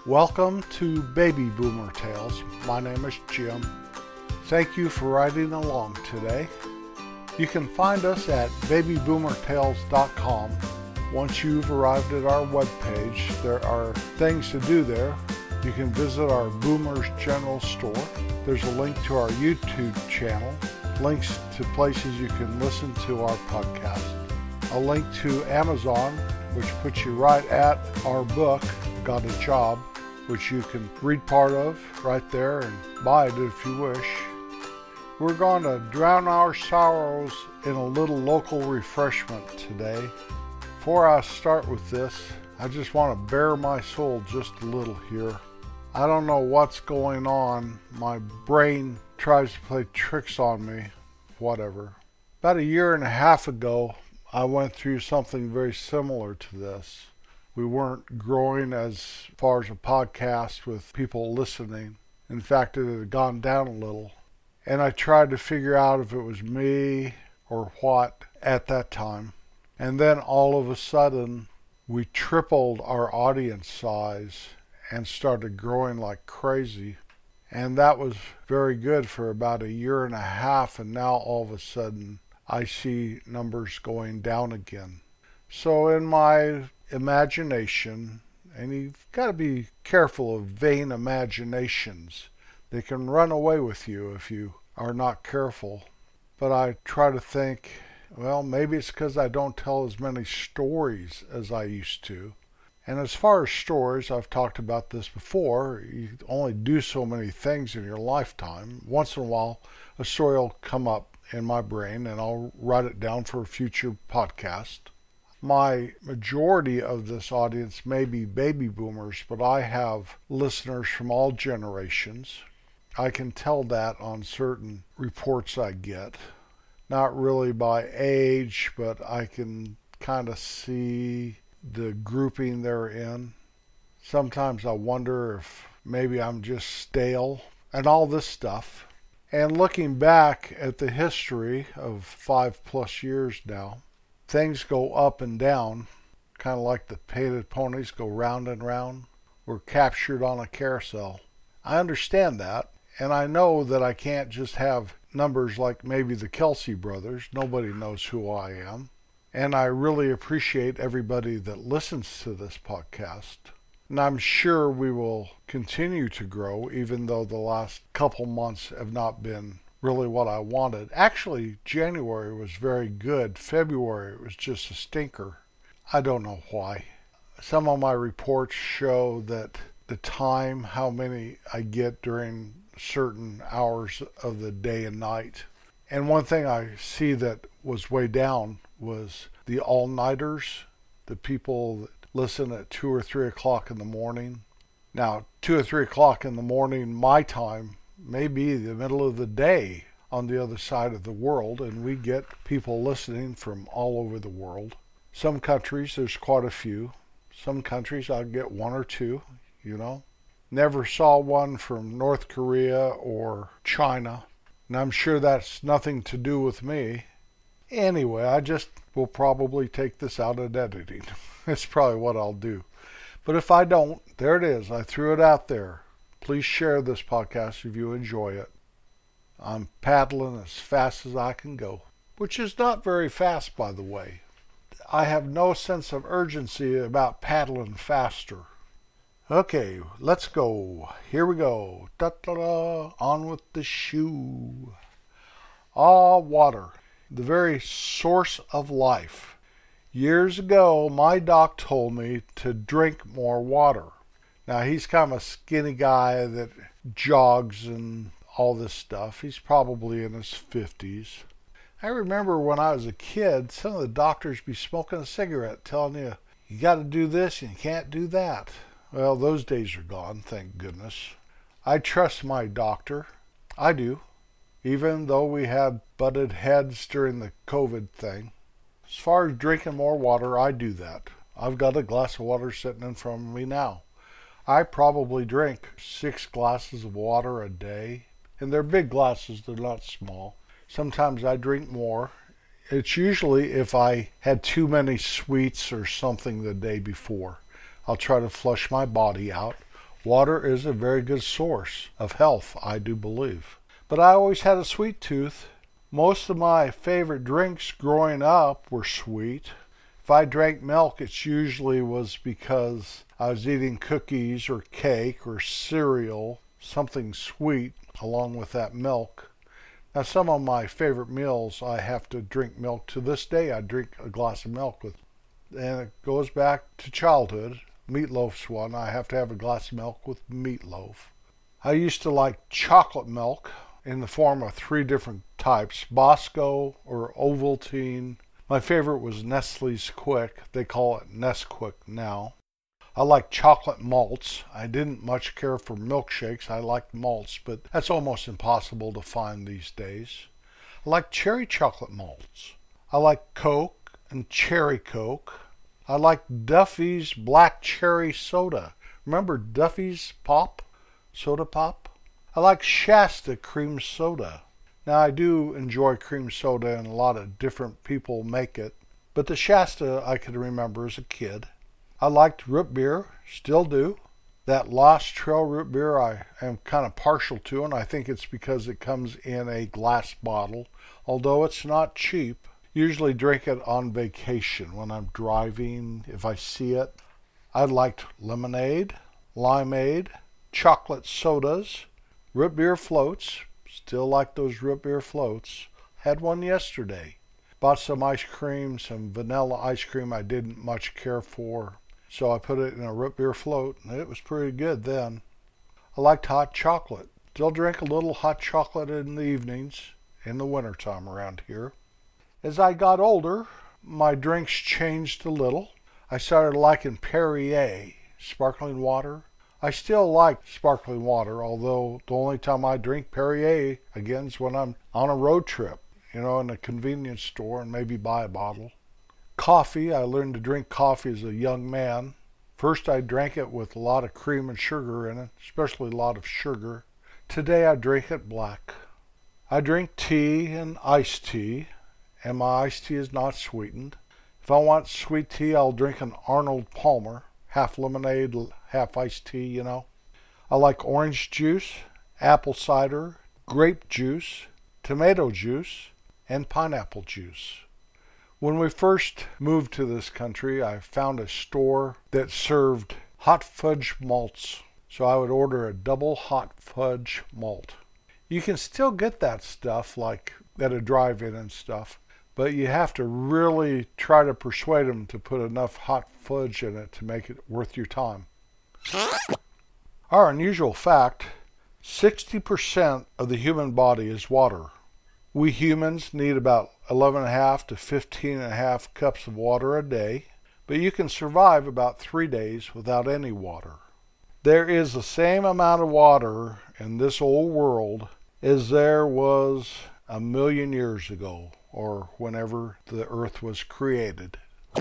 Welcome to Baby Boomer Tales. My name is Jim. Thank you for riding along today. You can find us at babyboomertales.com. Once you've arrived at our webpage, there are things to do there. You can visit our Boomers General Store. There's a link to our YouTube channel, links to places you can listen to our podcast, a link to Amazon, which puts you right at our book, Got a Job, which you can read part of right there and buy it if you wish. We're going to drown our sorrows in a little local refreshment today. Before I start with this, I just want to bare my soul just a little here. I don't know what's going on. My brain tries to play tricks on me, whatever. About a year and a half ago, I went through something very similar to this. We weren't growing as far as a podcast with people listening. In fact, it had gone down a little. And I tried to figure out if it was me or what at that time. And then all of a sudden, we tripled our audience size and started growing like crazy. And that was very good for about a year and a half. And now all of a sudden, I see numbers going down again. So in my imagination, and you've got to be careful of vain imaginations. They can run away with you if you are not careful. But I try to think, well, maybe it's because I don't tell as many stories as I used to. And as far as stories, I've talked about this before. You only do so many things in your lifetime. Once in a while, a story will come up in my brain, and I'll write it down for a future podcast. My majority of this audience may be baby boomers, but I have listeners from all generations. I can tell that on certain reports I get. Not really by age, but I can kind of see the grouping they're in. Sometimes I wonder if maybe I'm just stale and all this stuff. And looking back at the history of 5+ years now, things go up and down, kind of like the painted ponies go round and round. We're captured on a carousel. I understand that, and I know that I can't just have numbers like maybe the Kelsey brothers. Nobody knows who I am. And I really appreciate everybody that listens to this podcast. And I'm sure we will continue to grow, even though the last couple months have not been really what I wanted. Actually, January was very good. February was just a stinker. I don't know why. Some of my reports show that the time, how many I get during certain hours of the day and night. And one thing I see that was way down was the all-nighters, the people that listen at 2 or 3 o'clock in the morning. Now, 2 or 3 o'clock in the morning, my time, may be the middle of the day on the other side of the world, and we get people listening from all over the world. Some countries, there's quite a few. Some countries, I'll get 1 or 2, Never saw one from North Korea or China, and I'm sure that's nothing to do with me. Anyway, I just will probably take this out in editing. That's probably what I'll do. But if I don't, there it is. I threw it out there. Please share this podcast if you enjoy it. I'm paddling as fast as I can go, which is not very fast, by the way. I have no sense of urgency about paddling faster. Okay, let's go. Here we go. Da-da-da. On with the shoe. Water, the very source of life. Years ago, my doc told me to drink more water. Now, he's kind of a skinny guy that jogs and all this stuff. He's probably in his 50s. I remember when I was a kid, some of the doctors be smoking a cigarette, telling you, you got to do this and you can't do that. Well, those days are gone, thank goodness. I trust my doctor. I do. Even though we had butted heads during the COVID thing. As far as drinking more water, I do that. I've got a glass of water sitting in front of me now. I probably drink 6 glasses of water a day. And they're big glasses, they're not small. Sometimes I drink more. It's usually if I had too many sweets or something the day before. I'll try to flush my body out. Water is a very good source of health, I do believe. But I always had a sweet tooth. Most of my favorite drinks growing up were sweet. If I drank milk, it usually was because I was eating cookies or cake or cereal, something sweet along with that milk. Now, some of my favorite meals, I have to drink milk. To this day, I drink a glass of milk with, and it goes back to childhood. Meatloaf's one. I have to have a glass of milk with meatloaf. I used to like chocolate milk in the form of 3 different types, Bosco or Ovaltine. My favorite was Nestle's Quick. They call it Nesquik now. I like chocolate malts. I didn't much care for milkshakes. I liked malts, but that's almost impossible to find these days. I like cherry chocolate malts. I like Coke and Cherry Coke. I like Duffy's Black Cherry Soda. Remember Duffy's Pop? Soda Pop? I like Shasta Cream Soda. Now, I do enjoy cream soda, and a lot of different people make it, but the Shasta I could remember as a kid. I liked root beer, still do. That Lost Trail root beer I am kind of partial to, and I think it's because it comes in a glass bottle, although it's not cheap. Usually drink it on vacation when I'm driving, if I see it. I liked lemonade, limeade, chocolate sodas, root beer floats. Still like those root beer floats. Had one yesterday. Bought some ice cream, some vanilla ice cream I didn't much care for. So I put it in a root beer float, and it was pretty good then. I liked hot chocolate. Still drink a little hot chocolate in the evenings, in the wintertime around here. As I got older, my drinks changed a little. I started liking Perrier, sparkling water. I still like sparkling water, although the only time I drink Perrier again is when I'm on a road trip, in a convenience store, and maybe buy a bottle. Coffee, I learned to drink coffee as a young man. First I drank it with a lot of cream and sugar in it, especially a lot of sugar. Today I drink it black. I drink tea and iced tea, and my iced tea is not sweetened. If I want sweet tea, I'll drink an Arnold Palmer, half lemonade, half iced tea, I like orange juice, apple cider, grape juice, tomato juice, and pineapple juice. When we first moved to this country, I found a store that served hot fudge malts. So I would order a double hot fudge malt. You can still get that stuff like at a drive-in and stuff, but you have to really try to persuade them to put enough hot fudge in it to make it worth your time. Our unusual fact, 60% of the human body is water. We humans need about 11.5 to 15.5 cups of water a day, but you can survive about 3 days without any water. There is the same amount of water in this old world as there was 1,000,000 years ago, or whenever the earth was created.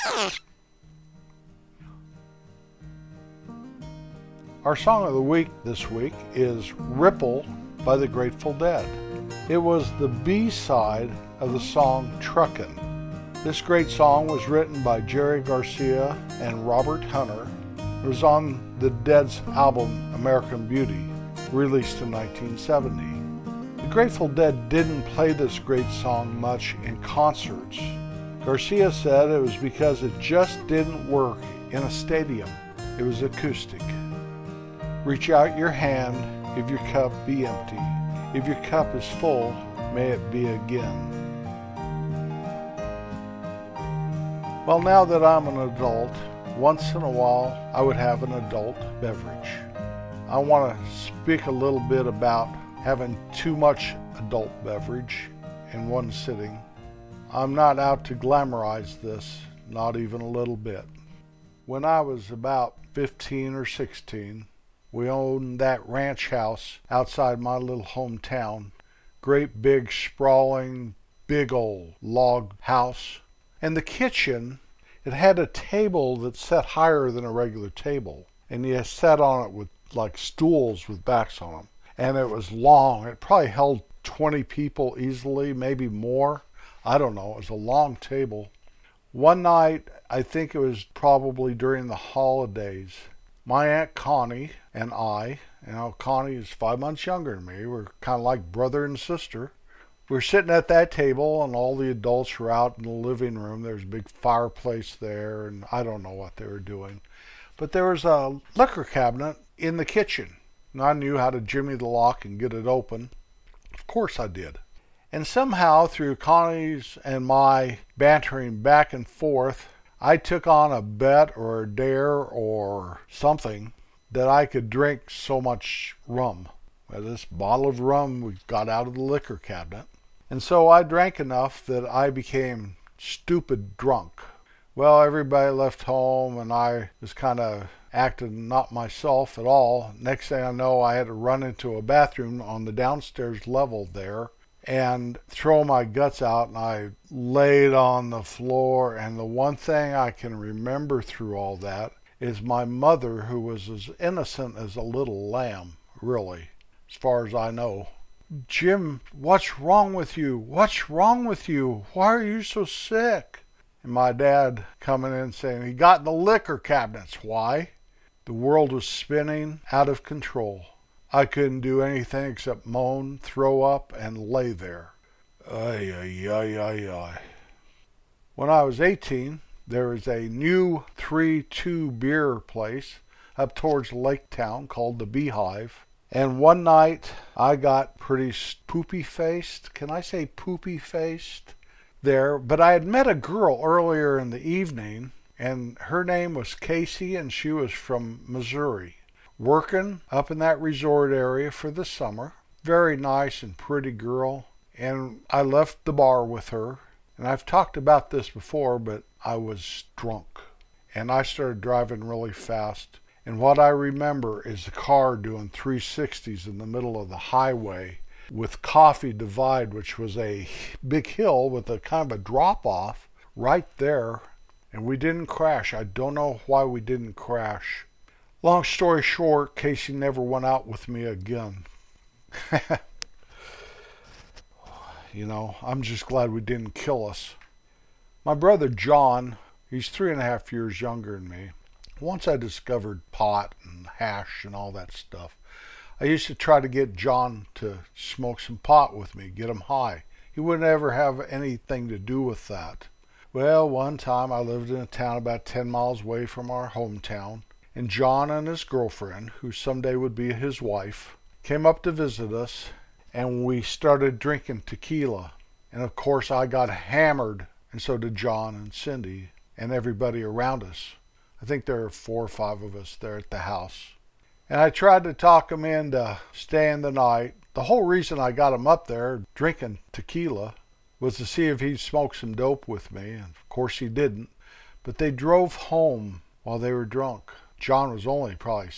Our song of the week this week is Ripple by the Grateful Dead. It was the B-side of the song Truckin'. This great song was written by Jerry Garcia and Robert Hunter. It was on the Dead's album American Beauty, released in 1970. The Grateful Dead didn't play this great song much in concerts. Garcia said it was because it just didn't work in a stadium. It was acoustic. Reach out your hand if your cup be empty. If your cup is full, may it be again. Well, now that I'm an adult, once in a while I would have an adult beverage. I want to speak a little bit about having too much adult beverage in one sitting. I'm not out to glamorize this, not even a little bit. When I was about 15 or 16, we owned that ranch house outside my little hometown. Great big sprawling, big old log house. And the kitchen, it had a table that sat higher than a regular table. And you sat on it with like stools with backs on them. And it was long. It probably held 20 people easily, maybe more. I don't know. It was a long table. One night, I think it was probably during the holidays, My Aunt Connie and I, Connie is 5 months younger than me, we're kind of like brother and sister. We were sitting at that table and all the adults were out in the living room. There's a big fireplace there and I don't know what they were doing. But there was a liquor cabinet in the kitchen. And I knew how to jimmy the lock and get it open. Of course I did. And somehow through Connie's and my bantering back and forth, I took on a bet or a dare or something that I could drink so much rum. Well, this bottle of rum we got out of the liquor cabinet. And so I drank enough that I became stupid drunk. Well, everybody left home and I was kind of acting not myself at all. Next thing I know, I had to run into a bathroom on the downstairs level there and throw my guts out, and I laid on the floor. And the one thing I can remember through all that is my mother, who was as innocent as a little lamb, really, as far as I know. "Jim, what's wrong with you? What's wrong with you? Why are you so sick?" And my dad coming in saying, "He got in the liquor cabinets." Why? The world was spinning out of control. I couldn't do anything except moan, throw up, and lay there. Ay, ay, ay, ay, ay. When I was 18, there was a new 3-2 beer place up towards Lake Town called the Beehive. And one night I got pretty poopy-faced. Can I say poopy-faced? There. But I had met a girl earlier in the evening, and her name was Casey, and she was from Missouri, working up in that resort area for the summer. Very nice and pretty girl. And I left the bar with her. And I've talked about this before, but I was drunk. And I started driving really fast. And what I remember is the car doing 360s in the middle of the highway with Coffee Divide, which was a big hill with a kind of a drop-off right there. And we didn't crash. I don't know why we didn't crash. Long story short, Casey never went out with me again. I'm just glad we didn't kill us. My brother John, he's 3.5 years younger than me. Once I discovered pot and hash and all that stuff, I used to try to get John to smoke some pot with me, get him high. He wouldn't ever have anything to do with that. Well, one time I lived in a town about 10 miles away from our hometown, and John and his girlfriend, who someday would be his wife, came up to visit us, and we started drinking tequila. And of course I got hammered, and so did John and Cindy and everybody around us. I think there were 4 or 5 of us there at the house. And I tried to talk him into staying the night. The whole reason I got him up there drinking tequila was to see if he'd smoke some dope with me. And of course he didn't. But they drove home while they were drunk. John was only probably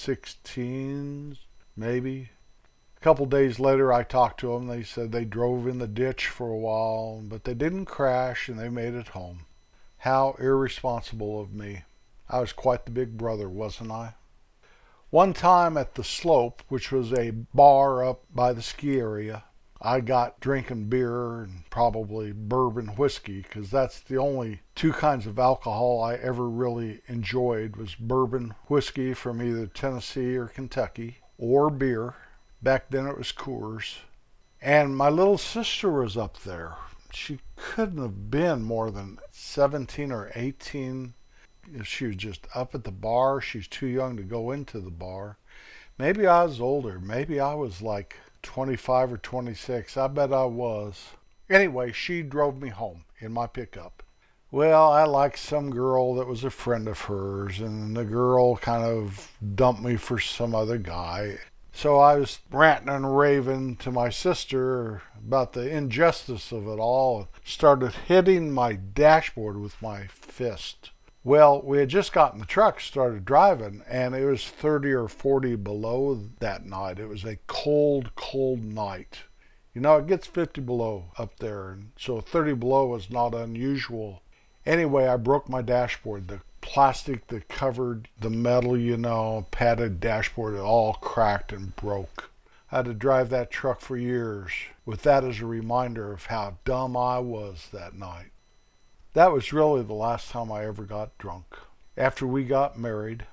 16, maybe. A couple days later I talked to them. They said they drove in the ditch for a while, but they didn't crash and they made it home. How irresponsible of me. I was quite the big brother, wasn't I? One time at the Slope, which was a bar up by the ski area, I got drinking beer and probably bourbon whiskey, because that's the only 2 kinds of alcohol I ever really enjoyed, was bourbon whiskey from either Tennessee or Kentucky, or beer. Back then it was Coors. And my little sister was up there. She couldn't have been more than 17 or 18. She was just up at the bar. She's too young to go into the bar. Maybe I was older. Maybe I was like 25 or 26. I bet I was. Anyway, she drove me home in my pickup. Well, I liked some girl that was a friend of hers, and the girl kind of dumped me for some other guy. So I was ranting and raving to my sister about the injustice of it all, and started hitting my dashboard with my fist. Well, we had just gotten the truck, started driving, and it was 30 or 40 below that night. It was a cold, cold night. It gets 50 below up there, and so 30 below was not unusual. Anyway, I broke my dashboard. The plastic that covered the metal, padded dashboard, it all cracked and broke. I had to drive that truck for years, with that as a reminder of how dumb I was that night. That was really the last time I ever got drunk. After we got married,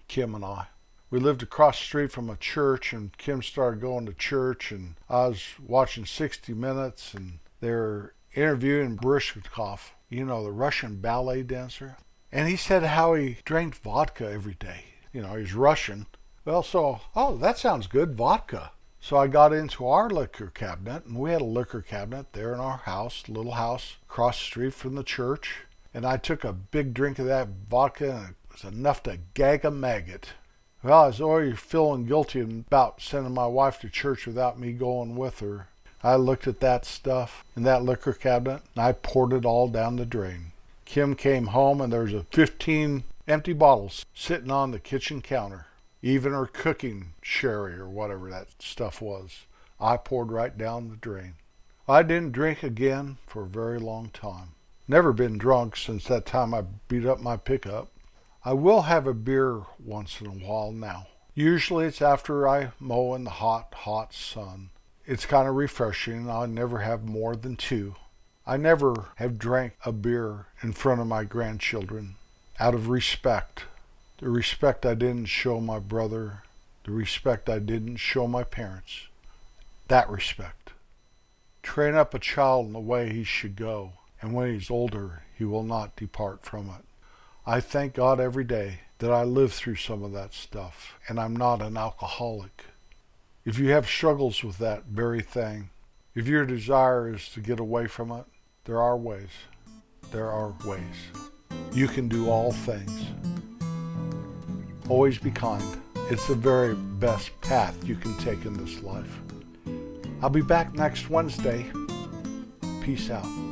Kim and I. We lived across the street from a church, and Kim started going to church, and I was watching 60 Minutes, and they're interviewing Baryshnikov, you know, the Russian ballet dancer. And he said how he drank vodka every day. You know, he's Russian. Well, so, that sounds good, vodka. So I got into our liquor cabinet, and we had a liquor cabinet there in our house, little house across the street from the church. And I took a big drink of that vodka, and it was enough to gag a maggot. Well, I was already feeling guilty about sending my wife to church without me going with her. I looked at that stuff in that liquor cabinet, and I poured it all down the drain. Kim came home, and there's 15 empty bottles sitting on the kitchen counter. Even her cooking sherry or whatever that stuff was, I poured right down the drain. I didn't drink again for a very long time. Never been drunk since that time I beat up my pickup. I will have a beer once in a while now. Usually it's after I mow in the hot, hot sun. It's kind of refreshing. I never have more than 2. I never have drank a beer in front of my grandchildren out of respect. The respect I didn't show my brother. The respect I didn't show my parents. That respect. Train up a child in the way he should go, and when he's older, he will not depart from it. I thank God every day that I lived through some of that stuff, and I'm not an alcoholic. If you have struggles with that very thing, if your desire is to get away from it, there are ways. There are ways. You can do all things. Always be kind. It's the very best path you can take in this life. I'll be back next Wednesday. Peace out.